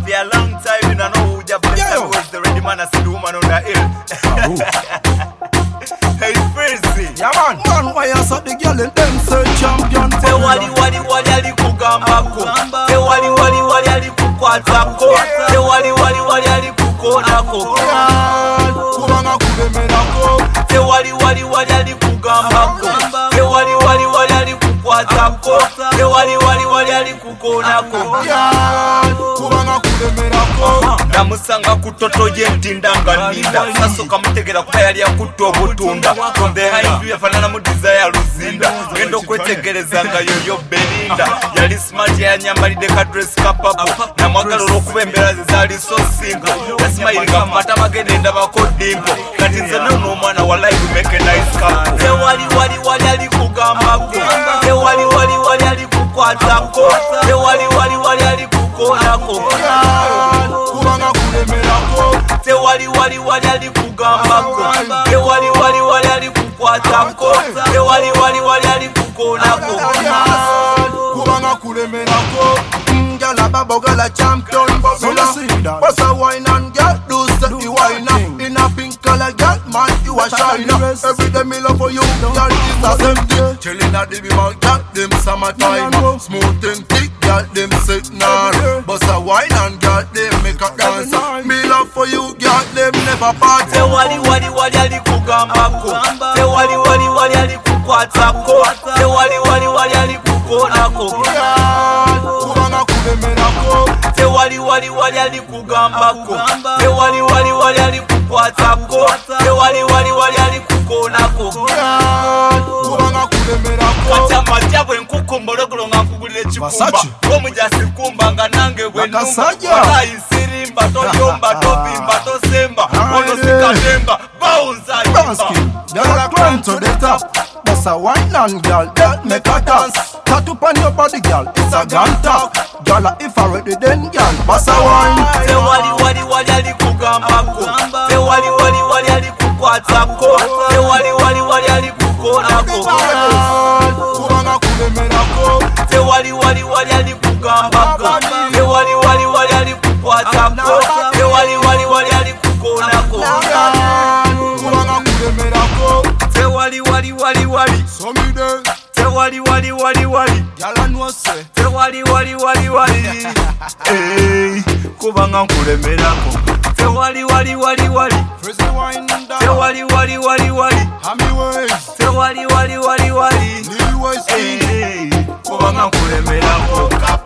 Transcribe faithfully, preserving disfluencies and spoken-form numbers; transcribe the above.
for a long time, you know who just blessed Yeah. was the ready man. I see the woman on the hill. Hey, Freezy. Yeah, man. Man, why you saw the girl in them say champion? Te wali wali wali ali kugambako. Te wali wali wali ali kukwatako. Te wali wali wali ali kukonako. Kubanga kulemerako. Te wali wali wali ali kugambako. Te wali wali wali ali kukwatako. Te wali wali wali ali kukonako. Kubanga kulemerako. Namusanga kutoto yentindanga ninda. Sasoka mutegera kuba yali akutta obutunda. From behind you yafanana mu desire luzinda. Ngendo kwetegerezanga yoyo Belinda. Yali smart yanyambalidde ka dress kapapo. Namwagala olw'okuba embeera ze zaali so single. Yasimayiringa mu matama ge nendabako dimpo. Kati nze nono omwana wa live make a nice couple. Te wali wali wali ali kugambako. Te wali wali wali ali kukwatako. Te wali wali wali ali kukonako. Kubanga kulemerako. Te wali wali wali ali kugambako. Te wali wali wali ali kukwatako. Te wali wali wali ali kukonako. Kubanga kulemerako. Girl a babo, girl a champion. Bubula, bust a wine and girl do set the wine up. In a pink color, girl man you a shine up. Every day me love for you, girl is the same thing. Chillin' at the beam, girl them summertime. Smooth and thick, girl them sit now. Bust a wine and girl them make a dance. Me love for you, girl them never part. Te wali wali wali ali kugambako. Te wali wali wali ali kukwatako. Te wali wali wali ali kukonako. Kubanga kulemerako. Te wali wali wali ali kugambako. Te wali wali wali ali kukwatako. Te wali wali wali ali kukonako. Kubanga kulemerako. Kati amajja bwe nkukumbulogolo nga nkugulira ekikumba. Versace. Omujasi kumba nga nange bwe nnumba. Nakasajja. Walayi sirimba toyomba tobimba tosemba. Ono sikatemba bawunza Dansky, yimba. girl a climb to the top. Bust a wine and girl, that make a dance. Tattoo on your body, girl, it's a gun talk. Girl, if I ready, then girl, bust a wine. Te wali wali wali ali kugambako. Te wali wali wali ali kukwatako. Te wali wali wali ali kukonako. Kubanga kulemerako. Te wali wali wali ali kugambako. Te wali wali wali ali kukwatako. Te wali wali wali ali kukonako. Kubanga kulemerako. Te wali wali wali wali. So me there, Te wali wali wali wali. girl I know say. Te wali wali wali wali. Hey, kubanga nkulemerako. Te wali wali wali wali. Freeze the wine down. Te wali wali wali wali. Hammy ways, Te wali wali wali wali. Lil Wayne. Hey, kubanga nkulemerako.